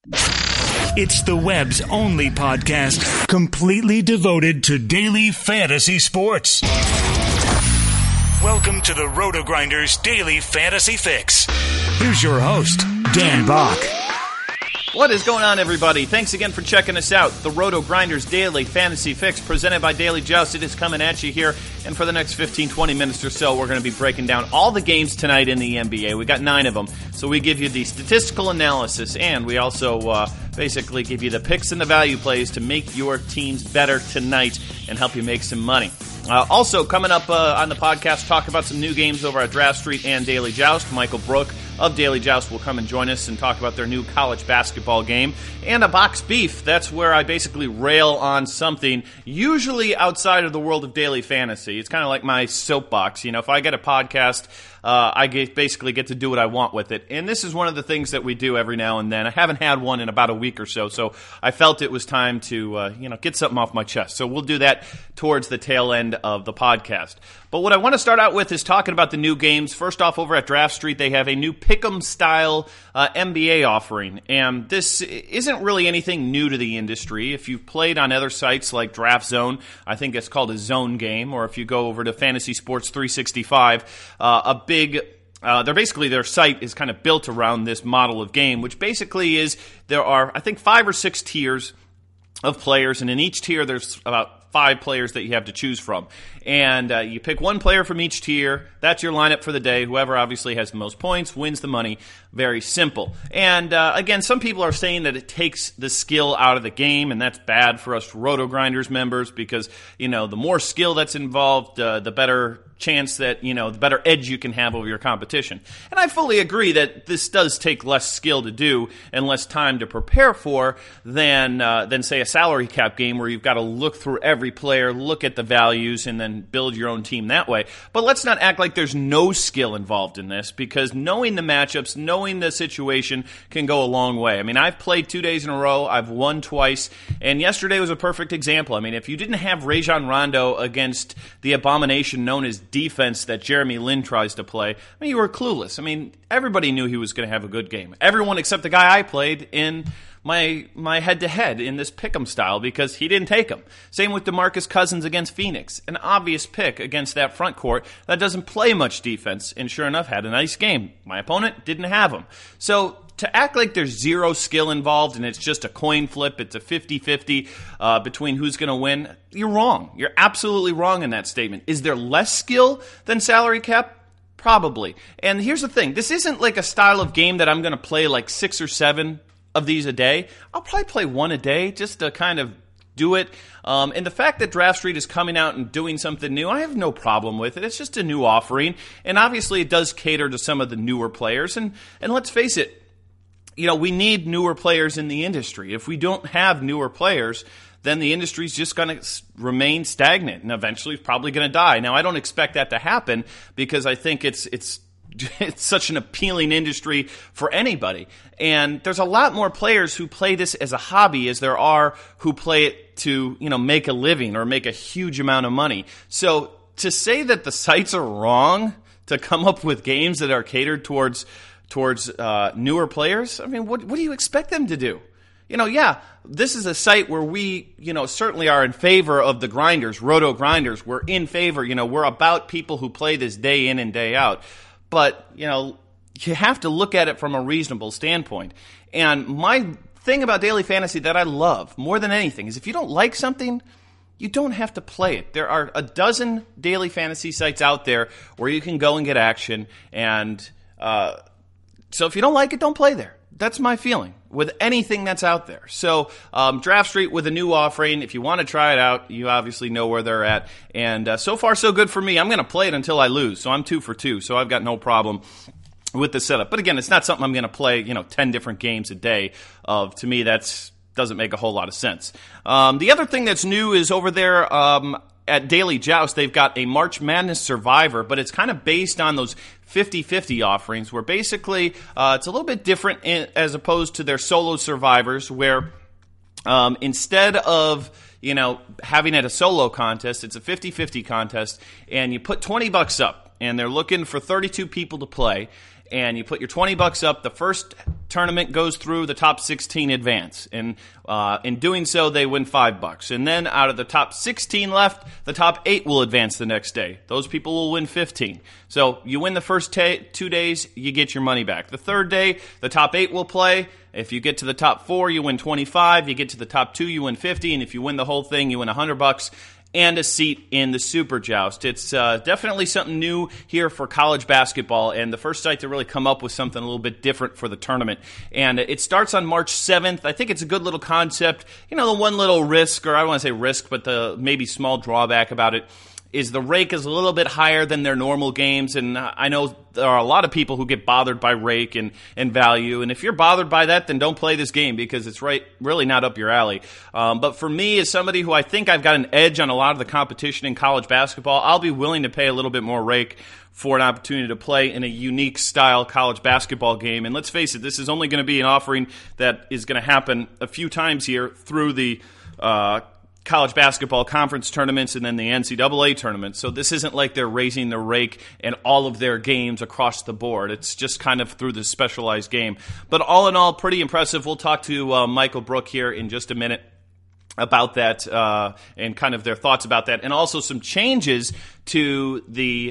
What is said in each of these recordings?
It's the web's only podcast completely devoted to daily fantasy sports. Welcome to the Roto-Grinders Daily Fantasy Fix. Here's your host, Dan Bach. What is going on, everybody? Thanks again for checking us out. The Roto-Grinders Daily Fantasy Fix presented by Daily Joust. It is coming at you here, and for the next 15-20 minutes or so, we're going to be breaking down all the games tonight in the NBA. We got 9 of them, so we give you the statistical analysis, and we also basically give you the picks and the value plays to make your teams better tonight and help you make some money. Also, coming up on the podcast, talk about some new games over at Draft Street and Daily Joust. Michael Brook of Daily Joust will come and join us and talk about their new college basketball game. And a box beef, that's where I basically rail on something, usually outside of the world of daily fantasy. It's kind of like my soapbox. You know, if I get a podcast, I basically get to do what I want with it. And this is one of the things that we do every now and then. I haven't had one in about a week or so, so I felt it was time to get something off my chest. So we'll do that towards the tail end of the podcast. But what I want to start out with is talking about the new games. First off, over at Draft Street, they have a new Pick'em style NBA offering. And this isn't really anything new to the industry. If you've played on other sites like Draft Zone, I think it's called a zone game, or if you go over to Fantasy Sports 365, their site is kind of built around this model of game, which basically is there are, I think, 5 or 6 tiers of players, and in each tier there's about 5 players that you have to choose from. And you pick one player from each tier. That's your lineup for the day. Whoever obviously has the most points wins the money. Very simple. And again, some people are saying that it takes the skill out of the game, and that's bad for us Roto-Grinders members because, the more skill that's involved, the better chance that, the better edge you can have over your competition. And I fully agree that this does take less skill to do and less time to prepare for than say, a salary cap game where you've got to look through every player, look at the values, and then build your own team that way. But let's not act like there's no skill involved in this, because knowing the matchups, knowing the situation can go a long way. I mean, I've played 2 days in a row. I've won twice. And yesterday was a perfect example. I mean, if you didn't have Rajon Rondo against the abomination known as defense that Jeremy Lin tries to play, I mean, you were clueless. I mean, everybody knew he was going to have a good game. Everyone except the guy I played in my head-to-head in this pick'em style, because he didn't take him. Same with DeMarcus Cousins against Phoenix. An obvious pick against that front court that doesn't play much defense, and sure enough, had a nice game. My opponent didn't have him. So to act like there's zero skill involved and it's just a coin flip, it's a 50-50 between who's going to win, you're wrong. You're absolutely wrong in that statement. Is there less skill than salary cap? Probably. And here's the thing. This isn't like a style of game that I'm going to play like 6 or 7 of these a day. I'll probably play 1 a day just to kind of do it. And the fact that Draft Street is coming out and doing something new, I have no problem with it. It's just a new offering. And obviously it does cater to some of the newer players. And let's face it, we need newer players in the industry. If we don't have newer players, then the industry's just going to remain stagnant and eventually probably going to die. Now, I don't expect that to happen because I think it's such an appealing industry for anybody. And there's a lot more players who play this as a hobby as there are who play it to, make a living or make a huge amount of money. So to say that the sites are wrong to come up with games that are catered towards newer players, I mean, what do you expect them to do? This is a site where we, certainly are in favor of the grinders, Roto-Grinders. We're in favor, we're about people who play this day in and day out. But, you have to look at it from a reasonable standpoint. And my thing about daily fantasy that I love more than anything is if you don't like something, you don't have to play it. There are a dozen daily fantasy sites out there where you can go and get action. And so if you don't like it, don't play there. That's my feeling with anything that's out there. So Draft Street with a new offering. If you want to try it out, you obviously know where they're at. And so far, so good for me. I'm going to play it until I lose. So I'm 2 for 2. So I've got no problem with the setup. But again, it's not something I'm going to play, 10 different games a day of. To me, that's doesn't make a whole lot of sense. The other thing that's new is over there at Daily Joust, they've got a March Madness Survivor, but it's kind of based on those 50-50 offerings where basically it's a little bit different as opposed to their solo survivors where instead of having it a solo contest, it's a 50-50 contest, and you put $20 up, and they're looking for 32 people to play. and you put your $20 up. The first tournament goes through, the top 16 advance, and in doing so, they win $5. And then out of the top 16 left, the top 8 will advance the next day. Those people will win 15. So you win the first 2 days, you get your money back. The third day, the top 8 will play. If you get to the top 4, you win 25. You get to the top 2, you win 50. And if you win the whole thing, you win $100 and a seat in the Super Joust. It's definitely something new here for college basketball, and the first site to really come up with something a little bit different for the tournament. And it starts on March 7th. I think it's a good little concept. You know, the one little risk, or I don't want to say risk, but the maybe small drawback about it is the rake is a little bit higher than their normal games, and I know there are a lot of people who get bothered by rake and value, and if you're bothered by that, then don't play this game because it's really not up your alley. But for me, as somebody who I think I've got an edge on a lot of the competition in college basketball, I'll be willing to pay a little bit more rake for an opportunity to play in a unique style college basketball game. And let's face it, this is only going to be an offering that is going to happen a few times here through the college basketball conference tournaments and then the NCAA tournament. So this isn't like they're raising the rake in all of their games across the board. It's just kind of through this specialized game. But all in all, pretty impressive. We'll talk to Michael Brook here in just a minute about that and kind of their thoughts about that, and also some changes to the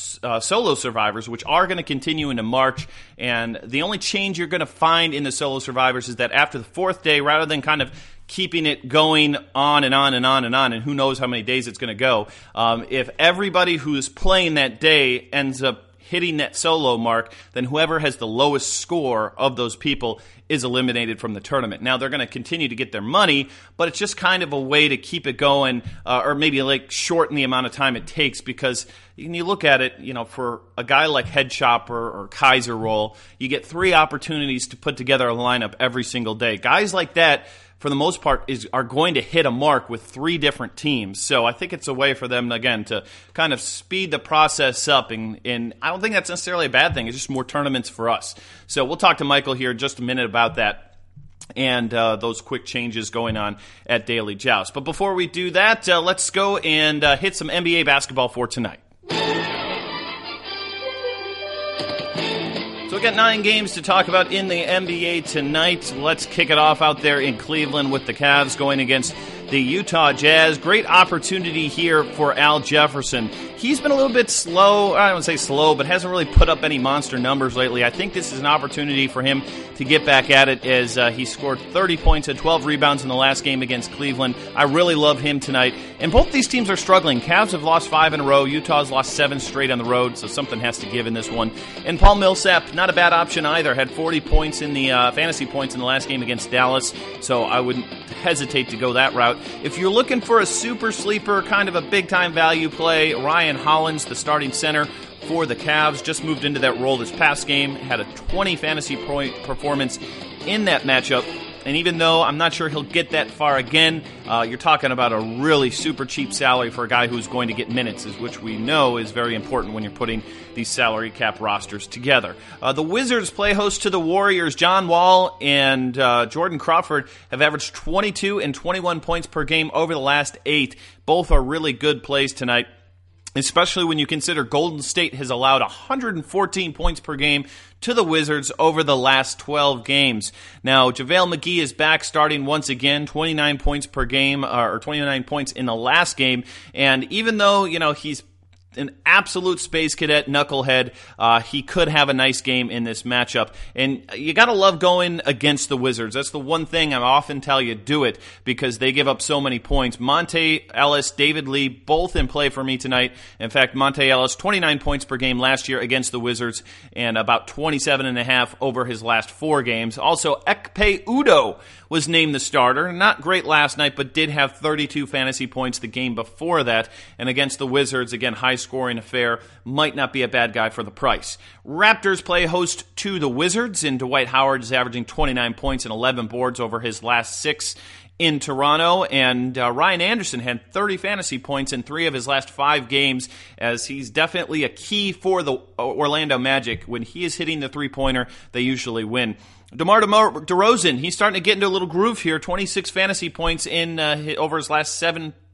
solo survivors, which are going to continue into March. And the only change you're going to find in the solo survivors is that after the fourth day, rather than kind of keeping it going on and on and on and on, and who knows how many days it's going to go, if everybody who's playing that day ends up hitting that solo mark, then whoever has the lowest score of those people is eliminated from the tournament. Now, they're going to continue to get their money, but it's just kind of a way to keep it going, or maybe like shorten the amount of time it takes, because when you look at it, you know, for a guy like Head Chopper or Kaiser Roll, you get 3 opportunities to put together a lineup every single day. Guys like that, for the most part, are going to hit a mark with 3 different teams. So I think it's a way for them, again, to kind of speed the process up. And I don't think that's necessarily a bad thing. It's just more tournaments for us. So we'll talk to Michael here in just a minute about that and those quick changes going on at Daily Joust. But before we do that, let's go and hit some NBA basketball for tonight. So we've got 9 games to talk about in the NBA tonight. Let's kick it off out there in Cleveland with the Cavs going against the Utah Jazz. Great opportunity here for Al Jefferson. He's been a little bit slow, I don't want to say slow, but hasn't really put up any monster numbers lately. I think this is an opportunity for him to get back at it, as he scored 30 points and 12 rebounds in the last game against Cleveland. I really love him tonight. And both these teams are struggling. Cavs have lost 5 in a row. Utah's lost 7 straight on the road, so something has to give in this one. And Paul Millsap, not a bad option either. Had 40 points in the fantasy points in the last game against Dallas, so I wouldn't hesitate to go that route. If you're looking for a super sleeper, kind of a big-time value play, Ryan Hollins, the starting center for the Cavs, just moved into that role this past game, had a 20 fantasy point performance in that matchup. And even though I'm not sure he'll get that far again, you're talking about a really super cheap salary for a guy who's going to get minutes, which we know is very important when you're putting these salary cap rosters together. The Wizards play host to the Warriors. John Wall and Jordan Crawford have averaged 22 and 21 points per game over the last 8. Both are really good plays tonight, especially when you consider Golden State has allowed 114 points per game to the Wizards over the last 12 games. Now, JaVale McGee is back starting once again, 29 points per game, or 29 points in the last game. And even though, you know, he's an absolute space cadet knucklehead, he could have a nice game in this matchup. And you got to love going against the Wizards. That's the one thing I often tell you, do it, because they give up so many points. Monte Ellis, David Lee, both in play for me tonight. In fact, Monte Ellis, 29 points per game last year against the Wizards, and about 27.5 over his last 4 games. Also, Ekpe Udoh was named the starter. Not great last night, but did have 32 fantasy points the game before that. And against the Wizards, again, high-scoring affair, might not be a bad guy for the price. Raptors play host to the Wizards, and Dwight Howard is averaging 29 points and 11 boards over his last 6 in Toronto, and Ryan Anderson had 30 fantasy points in 3 of his last 5 games, as he's definitely a key for the Orlando Magic. When he is hitting the three-pointer, they usually win. DeMar DeRozan, he's starting to get into a little groove here. 26 fantasy points in over his last 7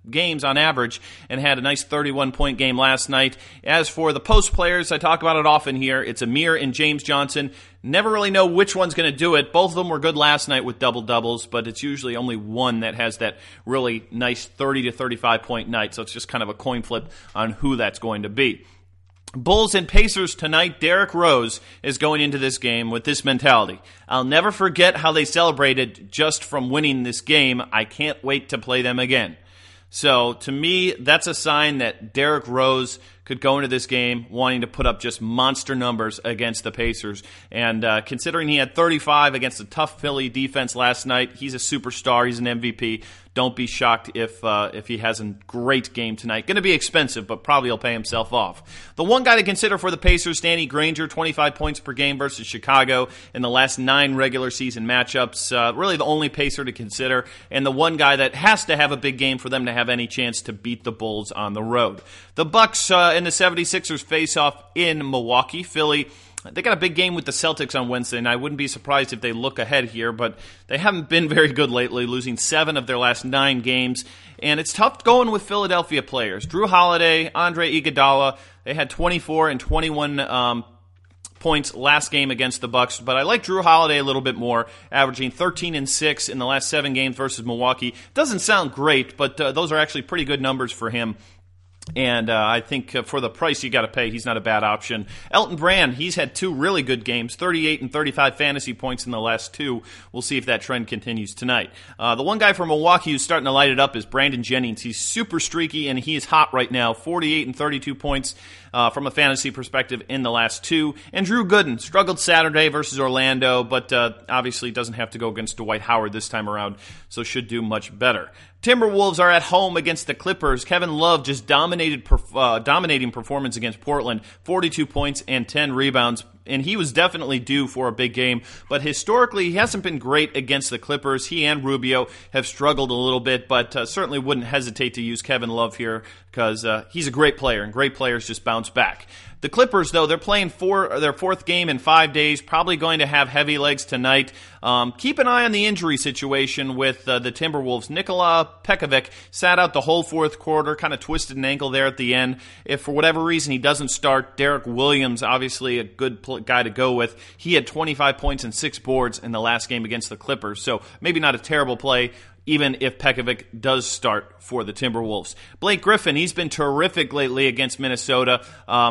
games on average and had a nice 31-point game last night. As for the post players, I talk about it often here. It's Amir and James Johnson. Never really know which one's going to do it. Both of them were good last night with double-doubles, but it's usually only one that has that really nice 30 to 35-point night, so it's just kind of a coin flip on who that's going to be. Bulls and Pacers tonight. Derrick Rose is going into this game with this mentality. I'll never forget how they celebrated just from winning this game. I can't wait to play them again. So, to me, that's a sign that Derrick Rose could go into this game wanting to put up just monster numbers against the Pacers. And considering he had 35 against a tough Philly defense last night, he's a superstar. He's an MVP. Don't be shocked if he has a great game tonight. Going to be expensive, but probably he'll pay himself off. The one guy to consider for the Pacers, Danny Granger, 25 points per game versus Chicago in the last 9 regular season matchups. Really the only Pacer to consider, and the one guy that has to have a big game for them to have any chance to beat the Bulls on the road. The Bucks and the 76ers face off in Milwaukee. Philly, they got a big game with the Celtics on Wednesday, and I wouldn't be surprised if they look ahead here, but they haven't been very good lately, losing 7 of their last 9 games. And it's tough going with Philadelphia players. Drew Holiday, Andre Iguodala, they had 24 and 21 points last game against the Bucks, but I like Drew Holiday a little bit more, averaging 13 and 6 in the last 7 games versus Milwaukee. Doesn't sound great, but those are actually pretty good numbers for him. And I think for the price you got to pay, he's not a bad option. Elton Brand, he's had 2 really good games, 38 and 35 fantasy points in the last 2. We'll see if that trend continues tonight. The one guy from Milwaukee who's starting to light it up is Brandon Jennings. He's super streaky, and he is hot right now, 48 and 32 points from a fantasy perspective in the last 2. And Drew Gooden struggled Saturday versus Orlando, but obviously doesn't have to go against Dwight Howard this time around, so should do much better. Timberwolves are at home against the Clippers. Kevin Love just dominating performance against Portland, 42 points and 10 rebounds. And he was definitely due for a big game, but historically he hasn't been great against the Clippers. He and Rubio have struggled a little bit, but certainly wouldn't hesitate to use Kevin Love here because he's a great player, and great players just bounce back. The Clippers, though, they're playing their 4th game in 5 days, probably going to have heavy legs tonight. Keep an eye on the injury situation with the Timberwolves. Nikola Pekovic sat out the whole 4th quarter, kind of twisted an ankle there at the end. If for whatever reason he doesn't start, Derek Williams, obviously a good guy to go with. He had 25 points and 6 boards in the last game against the Clippers, so maybe not a terrible play, even if Pekovic does start for the Timberwolves. Blake Griffin, he's been terrific lately against Minnesota.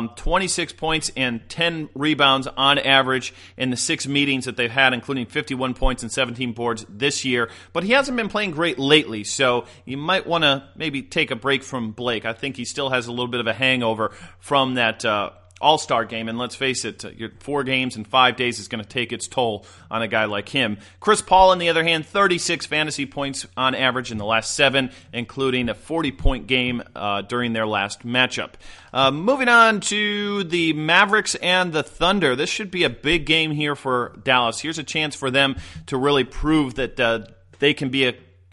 26 points and 10 rebounds on average in the 6 meetings that they've had, including 51 points and 17 boards this year. But he hasn't been playing great lately, so you might want to maybe take a break from Blake. I think he still has a little bit of a hangover from that All-Star game, and let's face it, your 4 games in 5 days is going to take its toll on a guy like him. Chris Paul, on the other hand, 36 fantasy points on average in the last 7, including a 40-point game during their last matchup. Moving on to the Mavericks and the Thunder. This should be a big game here for Dallas. Here's a chance for them to really prove that they can be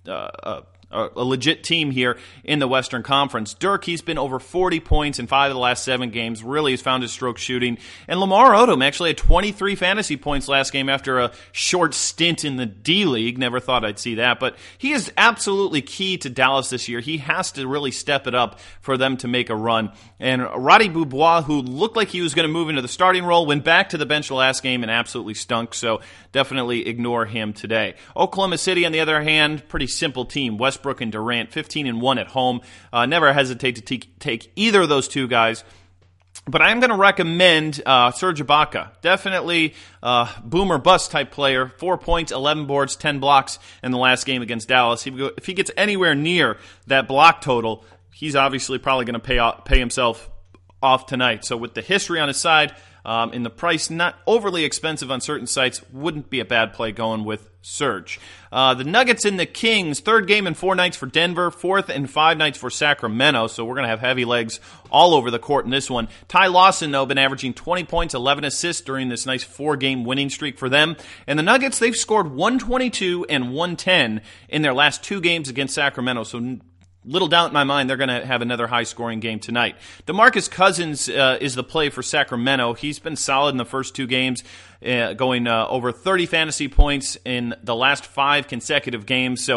a legit team here in the Western Conference. Dirk, he's been over 40 points in 5 of the last 7 games, really has found his stroke shooting. And Lamar Odom actually had 23 fantasy points last game after a short stint in the D-League. Never thought I'd see that, but he is absolutely key to Dallas this year. He has to really step it up for them to make a run. And Roddy Beaubois, who looked like he was going to move into the starting role, went back to the bench the last game and absolutely stunk, so definitely ignore him today. Oklahoma City, on the other hand, pretty simple team. Westbrook and Durant, 15-1 at home. Never hesitate to take either of those 2 guys. But I'm going to recommend Serge Ibaka. Definitely boom or bust type player. 4 points, 11 boards, 10 blocks in the last game against Dallas. If he gets anywhere near that block total, he's obviously probably going to pay himself off tonight. So with the history on his side, and the price not overly expensive on certain sites, wouldn't be a bad play going with Serge. The Nuggets and the Kings, 3rd game in 4 nights for Denver, 4th and 5 nights for Sacramento, so we're going to have heavy legs all over the court in this one. Ty Lawson, though, been averaging 20 points, 11 assists during this nice 4-game winning streak for them. And the Nuggets, they've scored 122 and 110 in their last 2 games against Sacramento, so little doubt in my mind they're going to have another high-scoring game tonight. DeMarcus Cousins is the play for Sacramento. He's been solid in the first 2 games, going over 30 fantasy points in the last 5 consecutive games. So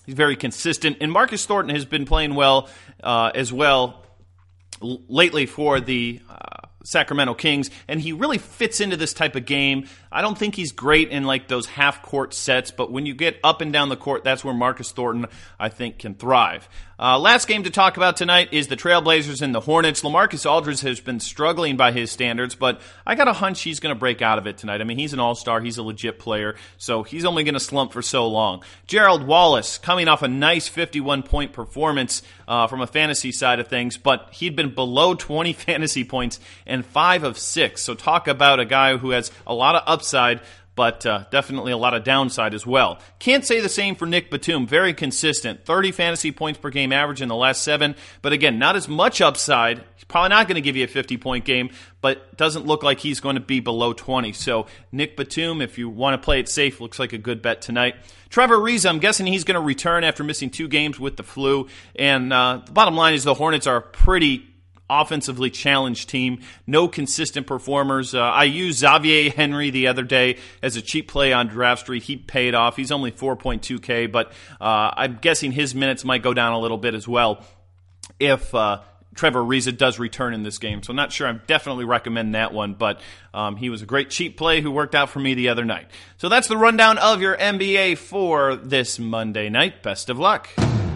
He's very consistent. And Marcus Thornton has been playing well as well lately for the Sacramento Kings, and he really fits into this type of game. I don't think he's great in like those half-court sets, but when you get up and down the court, that's where Marcus Thornton, I think, can thrive. Last game to talk about tonight is the Trailblazers and the Hornets. LaMarcus Aldridge has been struggling by his standards, but I got a hunch he's going to break out of it tonight. I mean, he's an all-star. He's a legit player, so he's only going to slump for so long. Gerald Wallace coming off a nice 51-point performance from a fantasy side of things, but he'd been below 20 fantasy points and 5 of 6. So talk about a guy who has a lot of upside, but definitely a lot of downside as well. Can't say the same for Nick Batum. Very consistent. 30 fantasy points per game average in the last 7. But again, not as much upside. He's probably not going to give you a 50-point game, but doesn't look like he's going to be below 20. So Nick Batum, if you want to play it safe, looks like a good bet tonight. Trevor Ariza, I'm guessing he's going to return after missing 2 games with the flu. And the bottom line is the Hornets are pretty offensively challenged team, no consistent performers. I used Xavier Henry the other day as a cheap play on Draft Street. He paid off. He's only 4.2K, but I'm guessing his minutes might go down a little bit as well if Trevor Ariza does return in this game. So I'm not sure. I definitely recommend that one, but he was a great cheap play who worked out for me the other night. So that's the rundown of your NBA for this Monday night. Best of luck.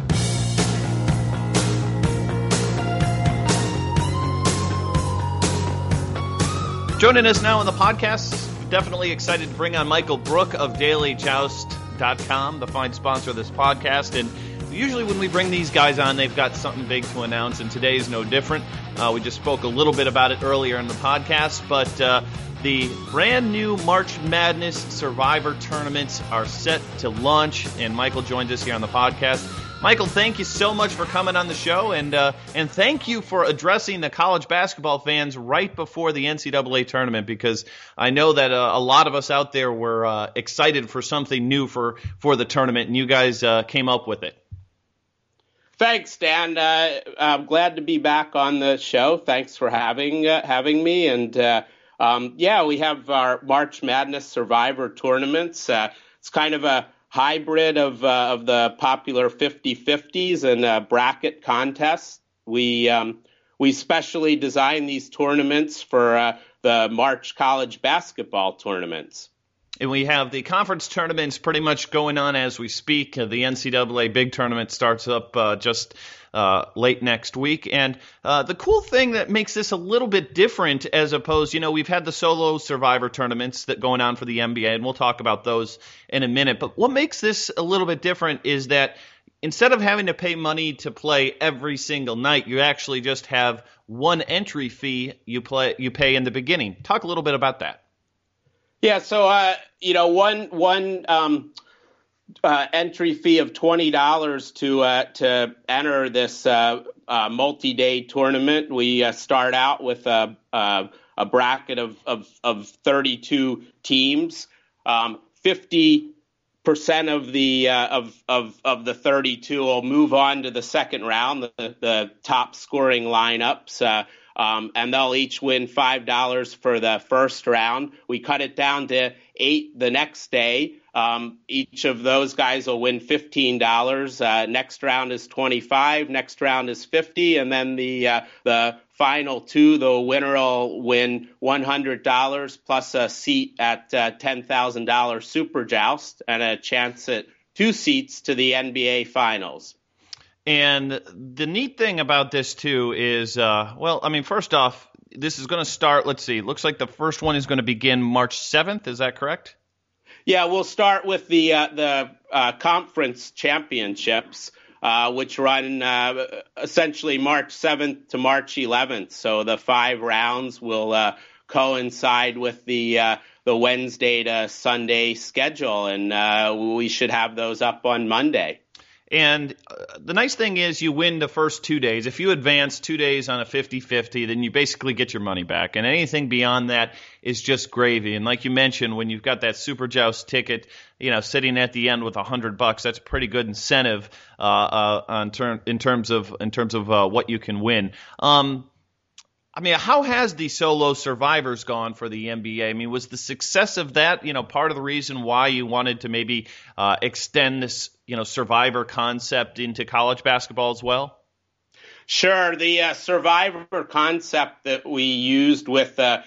Joining us now on the podcast, definitely excited to bring on Michael Brook of DailyJoust.com, the fine sponsor of this podcast. And usually when we bring these guys on, they've got something big to announce, and today is no different. We just spoke a little bit about it earlier in the podcast, but the brand new March Madness Survivor tournaments are set to launch, and Michael joins us here on the podcast. Michael, thank you so much for coming on the show, and thank you for addressing the college basketball fans right before the NCAA tournament, because I know that a lot of us out there were excited for something new for the tournament, and you guys came up with it. Thanks, Dan. I'm glad to be back on the show. Thanks for having me. And we have our March Madness Survivor tournaments. It's kind of a hybrid of the popular 50-50s and bracket contests. We specially designed these tournaments for the March college basketball tournaments. And we have the conference tournaments pretty much going on as we speak. The NCAA big tournament starts up just late next week. And the cool thing that makes this a little bit different as opposed, we've had the solo survivor tournaments that going on for the NBA, and we'll talk about those in a minute. But what makes this a little bit different is that instead of having to pay money to play every single night, you actually just have one entry fee you pay in the beginning. Talk a little bit about that. Yeah, so one entry fee of $20 to enter this multi-day tournament. We start out with a bracket of 32 teams. 50% of the 32 will move on to the second round, the top scoring lineups. And they'll each win $5 for the first round. We cut it down to 8 the next day. Each of those guys will win $15. Next round is $25. Next round is $50, and then the final 2, the winner will win $100 plus a seat at $10,000 Super Joust and a chance at 2 seats to the NBA Finals. And the neat thing about this, too, is, first off, this is going to start, let's see, looks like the first one is going to begin March 7th. Is that correct? Yeah, we'll start with the conference championships, which run essentially March 7th to March 11th. So the 5 rounds will coincide with the Wednesday to Sunday schedule, and we should have those up on Monday. And the nice thing is you win the first 2 days. If you advance 2 days on a 50-50, then you basically get your money back. And anything beyond that is just gravy. And like you mentioned, when you've got that Super Joust ticket, sitting at the end with $100, that's a pretty good incentive in terms of what you can win. How has the solo survivors gone for the NBA? Was the success of that, part of the reason why you wanted to maybe extend this survivor concept into college basketball as well? Sure. The survivor concept that we used with the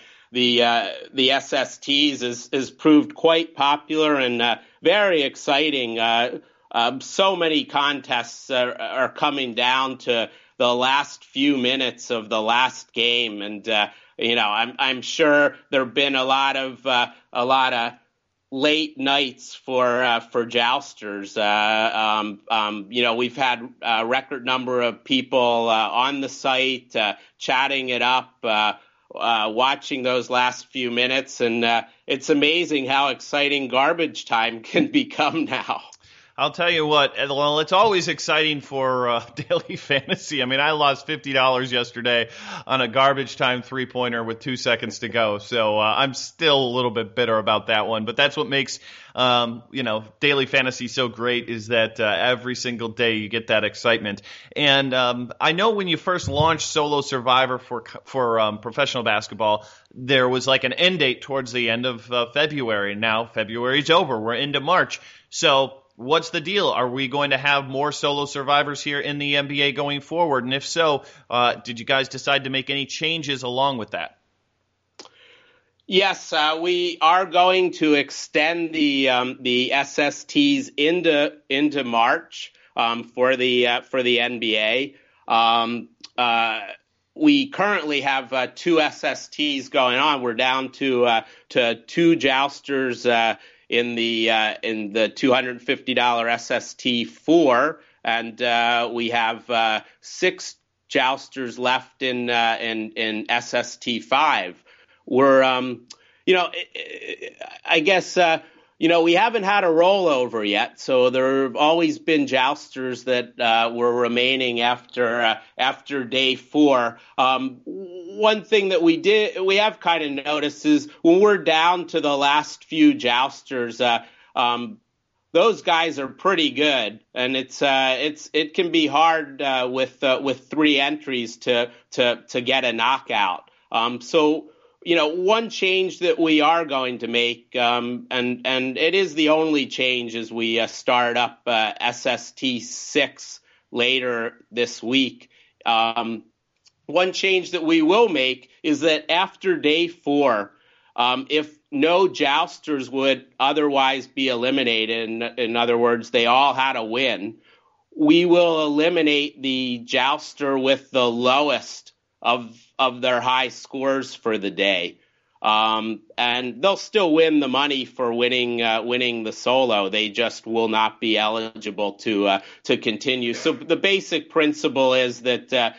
SSTs is proved quite popular and very exciting. So many contests are coming down to the last few minutes of the last game, and I'm sure there've been a lot of late nights for jousters. We've had a record number of people on the site chatting it up, watching those last few minutes, and it's amazing how exciting garbage time can become now. I'll tell you what, well, it's always exciting for daily fantasy. I mean, I lost $50 yesterday on a garbage time three-pointer with 2 seconds to go. So I'm still a little bit bitter about that one. But that's what makes, daily fantasy so great, is that every single day you get that excitement. And I know when you first launched Solo Survivor for professional basketball, there was like an end date towards the end of February. Now February's over. We're into March. So what's the deal? Are we going to have more solo survivors here in the NBA going forward? And if so, did you guys decide to make any changes along with that? Yes, we are going to extend the SSTs into March for the NBA. We currently have 2 SSTs going on. We're down to 2 jousters in the $250 SST 4, and we have 6 jousters left in SST 5. We're I guess we haven't had a rollover yet, so there have always been jousters that were remaining after day 4. One thing that we have kind of noticed is when we're down to the last few jousters, those guys are pretty good, and it can be hard with 3 entries to get a knockout. So one change that we are going to make, and it is the only change, as we start up SST 6 later this week. One change that we will make is that after day 4, if no jousters would otherwise be eliminated, in other words, they all had a win, we will eliminate the jouster with the lowest of their high scores for the day. And they'll still win the money for winning the solo. They just will not be eligible to continue. So the basic principle is that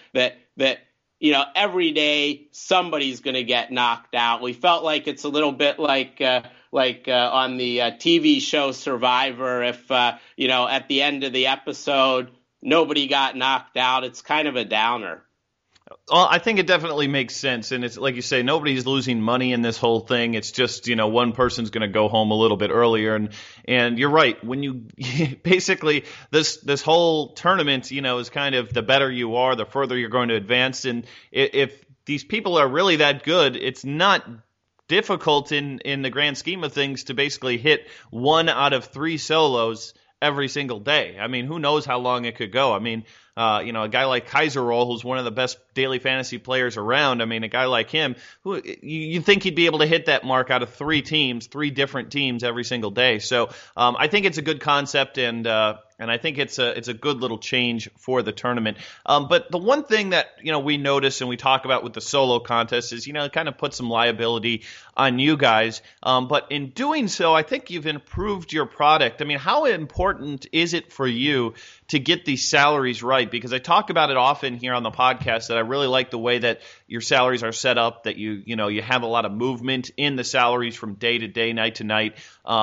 every day somebody's going to get knocked out. We felt like it's a little bit like on the TV show Survivor. If at the end of the episode nobody got knocked out, it's kind of a downer. Well, I think it definitely makes sense. And it's like you say, nobody's losing money in this whole thing. It's just, one person's going to go home a little bit earlier. And you're right. When you basically this whole tournament, is kind of the better you are, the further you're going to advance. And if these people are really that good, it's not difficult in the grand scheme of things to basically hit 1 out of 3 solos every single day. I mean, who knows how long it could go? I mean, a guy like Kaiserol, who's one of the best daily fantasy players around. I mean, a guy like him, who you think he'd be able to hit that mark out of 3 different teams every single day. So I think it's a good concept, and I think it's a good little change for the tournament. But the one thing that we notice and we talk about with the solo contest is it kind of puts some liability on you guys. But in doing so, I think you've improved your product. I mean, how important is it for you to get these salaries right? Because I talk about it often here on the podcast that I really like the way that your salaries are set up, that you have a lot of movement in the salaries from day to day, night to night.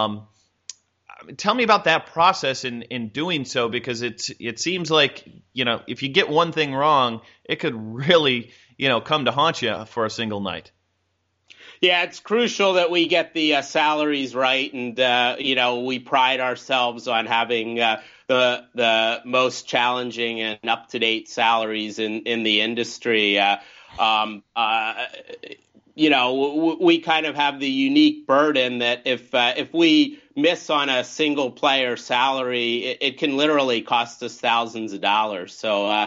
Tell me about that process in doing so, because it seems like, if you get one thing wrong, it could really, come to haunt you for a single night. Yeah, it's crucial that we get the salaries right, and we pride ourselves on having the most challenging and up to date salaries in the industry. we kind of have the unique burden that if we miss on a single player salary, it can literally cost us thousands of dollars. So,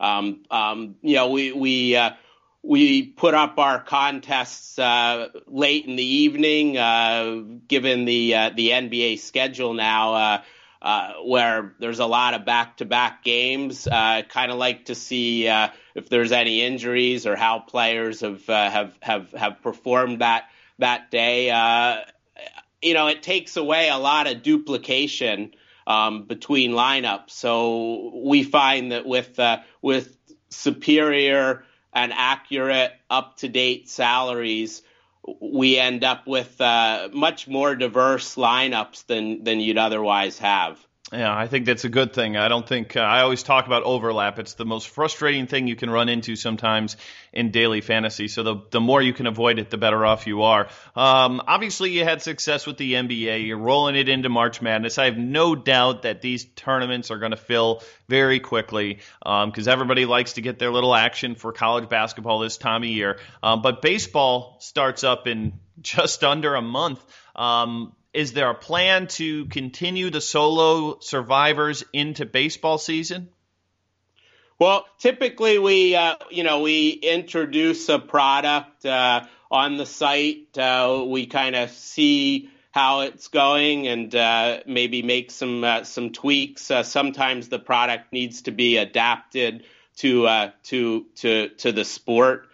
we put up our contests late in the evening, given the NBA schedule now, where there's a lot of back-to-back games. Kind of like to see if there's any injuries or how players have performed that day. It takes away a lot of duplication between lineups. So we find that with superior and accurate, up-to-date salaries, we end up with much more diverse lineups than you'd otherwise have. Yeah, I think that's a good thing. I don't think I always talk about overlap. It's the most frustrating thing you can run into sometimes in daily fantasy. So the more you can avoid it, the better off you are. Obviously, you had success with the NBA. You're rolling it into March Madness. I have no doubt that these tournaments are going to fill very quickly because everybody likes to get their little action for college basketball this time of year. But baseball starts up in just under a month. Is there a plan to continue the solo survivors into baseball season? Well, typically we introduce a product on the site. We kind of see how it's going and maybe make some tweaks. Sometimes the product needs to be adapted to the sport.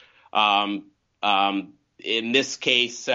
In this case,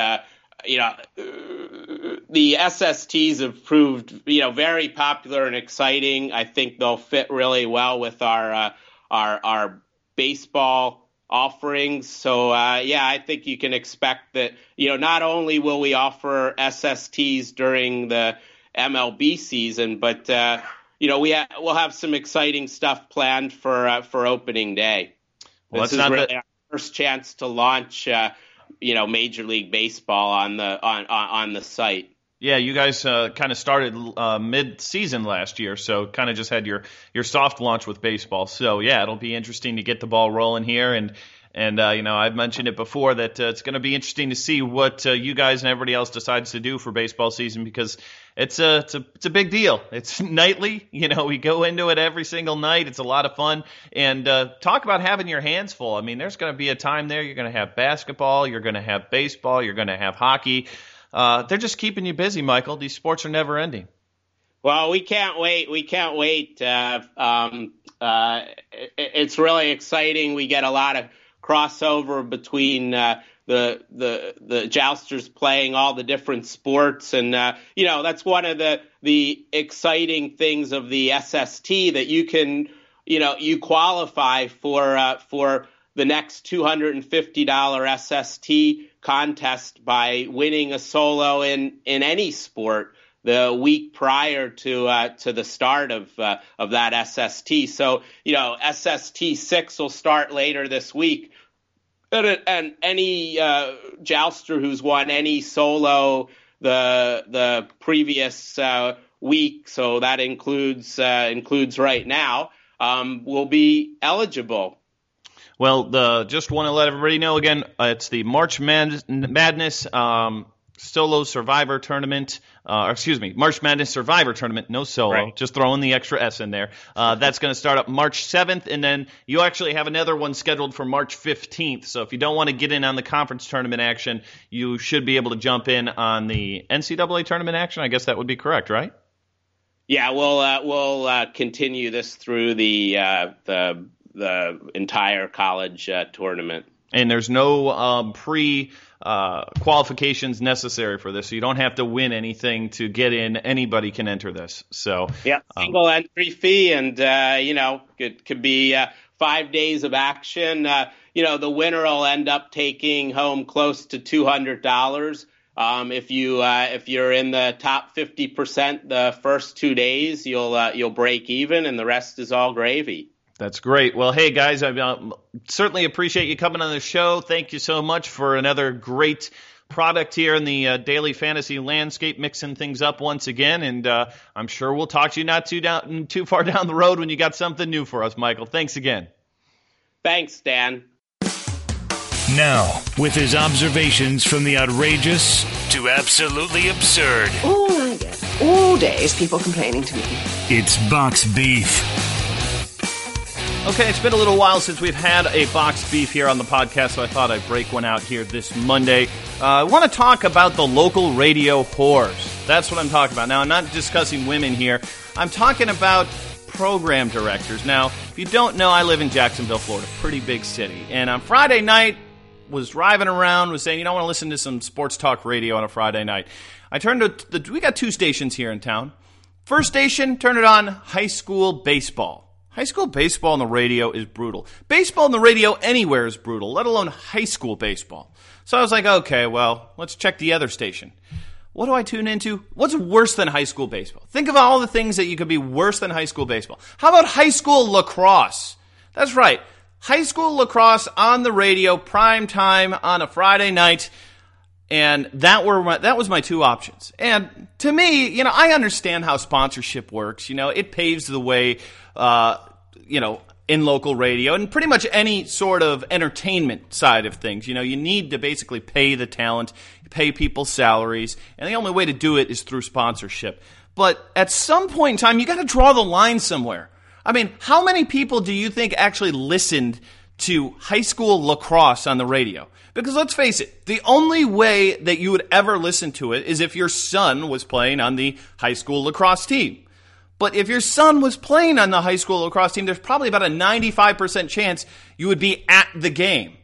the SSTs have proved, very popular and exciting. I think they'll fit really well with our baseball offerings. So, I think you can expect that, not only will we offer SSTs during the MLB season, but, we'll have some exciting stuff planned for opening day. Well, this is really our first chance to launch Major League Baseball on the site. Yeah, you guys kind of started mid-season last year, so kind of just had your soft launch with baseball. So yeah, it'll be interesting to get the ball rolling here, and I've mentioned it before that it's going to be interesting to see what you guys and everybody else decides to do for baseball season because it's a big deal. It's nightly, we go into it every single night. It's a lot of fun, and talk about having your hands full. I mean, there's going to be a time there you're going to have basketball, you're going to have baseball, you're going to have hockey. They're just keeping you busy, Michael. These sports are never ending. Well, we can't wait. It's really exciting. We get a lot of crossover between the jousters playing all the different sports, and that's one of the exciting things of the SST that you can you qualify for the next $250 SST contest by winning a solo in any sport the week prior to the start of that SST. So, SST 6 will start later this week. And any jouster who's won any solo the previous week, so that includes right now, will be eligible. Well, just want to let everybody know again, it's the March Madness Solo Survivor Tournament. March Madness Survivor Tournament, no solo, right. Just throwing the extra S in there. That's going to start up March 7th, and then you actually have another one scheduled for March 15th. So if you don't want to get in on the conference tournament action, you should be able to jump in on the NCAA tournament action. I guess that would be correct, right? Yeah, we'll continue this through the entire college tournament. And there's no qualifications necessary for this, so you don't have to win anything to get in. Anybody can enter this. So yeah, single entry fee, and it could be 5 days of action. The winner will end up taking home close to $200. If you're in the top 50% the first 2 days, you'll break even, and the rest is all gravy. That's great. Well, hey, guys, I certainly appreciate you coming on the show. Thank you so much for another great product here in the daily fantasy landscape, mixing things up once again. And I'm sure we'll talk to you not too far down the road when you got something new for us, Michael. Thanks again. Thanks, Dan. Now, with his observations from the outrageous to absolutely absurd, All I get all day is people complaining to me. it's Box Beef. Okay, it's been a little while since we've had a Box Beef here on the podcast, so I thought I'd break one out here this Monday. I want to talk about the local radio whores. That's what I'm talking about. Now, I'm not discussing women here. I'm talking about program directors. Now, if you don't know, I live in Jacksonville, Florida, pretty big city. And on Friday night, was driving around, was saying, I want to listen to some sports talk radio on a Friday night. I turned to we got two stations here in town. First station, turned it on, high school baseball. High school baseball on the radio is brutal. Baseball on the radio anywhere is brutal, let alone high school baseball. So I was like, okay, well, let's check the other station. What do I tune into? What's worse than high school baseball? Think of all the things that you could be worse than high school baseball. How about high school lacrosse? That's right. High school lacrosse on the radio, prime time on a Friday night. And that was my two options. And to me, I understand how sponsorship works. It paves the way, in local radio and pretty much any sort of entertainment side of things. You need to basically pay the talent, pay people's salaries, and the only way to do it is through sponsorship. But at some point in time, you got to draw the line somewhere. I mean, how many people do you think actually listened to high school lacrosse on the radio? Because let's face it, the only way that you would ever listen to it is if your son was playing on the high school lacrosse team. But if your son was playing on the high school lacrosse team, there's probably about a 95% chance you would be at the game.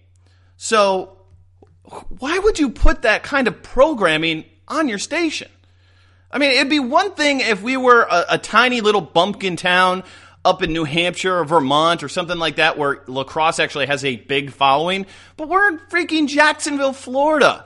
So why would you put that kind of programming on your station? I mean, it'd be one thing if we were a tiny little bumpkin town up in New Hampshire or Vermont or something like that where lacrosse actually has a big following. But we're in freaking Jacksonville, Florida.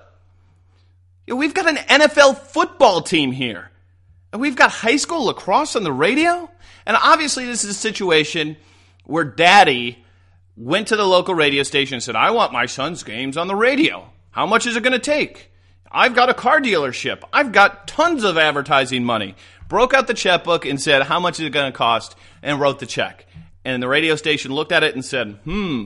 We've got an NFL football team here. And we've got high school lacrosse on the radio? And obviously this is a situation where daddy went to the local radio station and said, I want my son's games on the radio. How much is it going to take? I've got a car dealership. I've got tons of advertising money. Broke out the checkbook and said, how much is it going to cost? And wrote the check. And the radio station looked at it and said,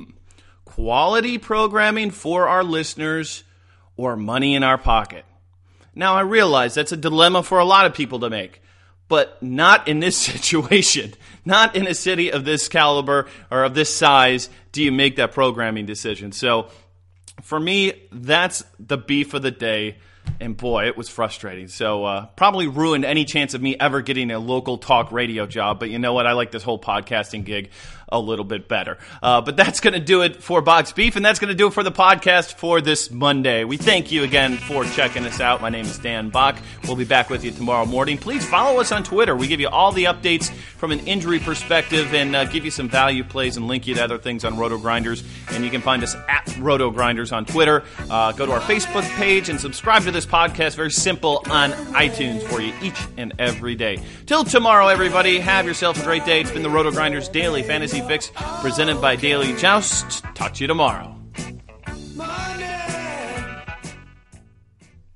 quality programming for our listeners or money in our pocket. Now, I realize that's a dilemma for a lot of people to make, but not in this situation. Not in a city of this caliber or of this size do you make that programming decision. So for me, that's the beef of the day. And boy, it was frustrating. So probably ruined any chance of me ever getting a local talk radio job. But you know what? I like this whole podcasting gig a little bit better. But that's going to do it for Box Beef, and that's going to do it for the podcast for this Monday. We thank you again for checking us out. My name is Dan Bach. We'll be back with you tomorrow morning. Please follow us on Twitter. We give you all the updates from an injury perspective and give you some value plays and link you to other things on Roto Grinders. And you can find us at Roto Grinders on Twitter. Go to our Facebook page and subscribe to this podcast. Very simple on iTunes for you each and every day. Till tomorrow, everybody, have yourself a great day. It's been the Roto Grinders Daily Fantasy Fix presented by Daily Joust. Talk to you tomorrow.